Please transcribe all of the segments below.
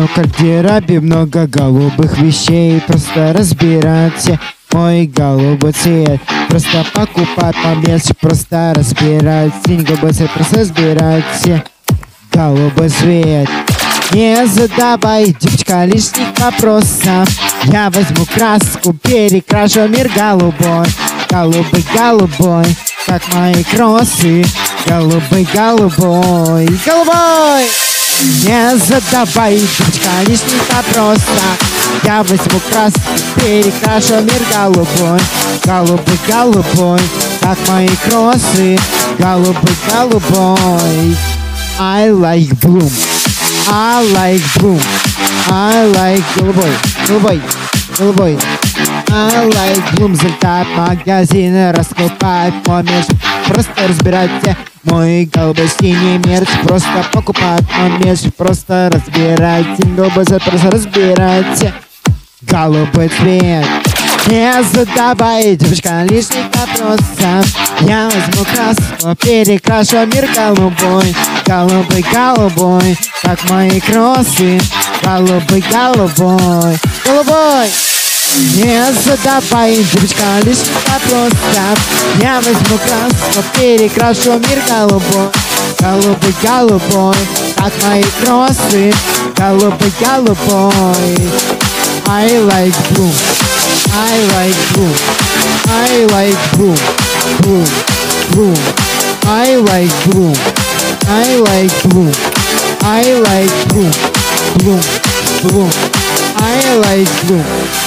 В гардеробе много голубых вещей. Просто разбирайте мой голубой цвет. Просто покупать поменьше, просто разбирайте. Голубой цвет, просто разбирайте голубой цвет. Не задавай, девочка, лишних вопросов. Я возьму краску, перекрашу мир голубой. Голубой, голубой, как мои кроссы. Голубой, голубой, голубой. Не задавай, девочка, лишних вопросов. Я возьму краску, перекрашу мир голубой. Голубой, голубой, как мои кроссы. Голубой, голубой. I like bloom. I like bloom. I like голубой, голубой, голубой. I like bloom. Залетать в магазины, раскупать мой мир. Просто разбирайте мой голубой синий мерч. Просто покупать мой мерч. Просто разбирайте голубой цвет, просто разбирайте голубой цвет. Не задавай, девочка, лишних вопросов. Я возьму краску, перекрашу мир голубой. Голубой, голубой, как мои кроссы. Голубой, голубой, голубой. Не задавай, девочка, лишних вопросов. Я возьму краску, перекрашу мир голубой. Голубой, голубой, как мои кроссы. Голубой, голубой. I like blue. I like blue. I like blue. Blue, blue. I like blue. I like blue. I like blue. Blue, blue. I like blue.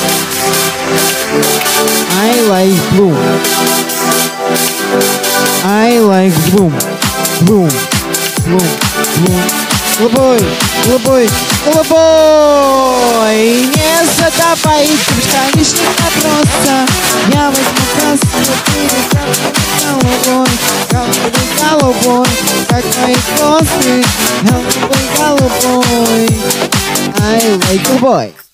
I like blue. I like blue. Blue, blue, blue. Голубой, голубой, голубой. Не задавай, девочка, лишних вопросов. Я возьму краску, перекрашу голубой. Голубой, голубой, как мои кроссы. Голубой, голубой. I like голубой.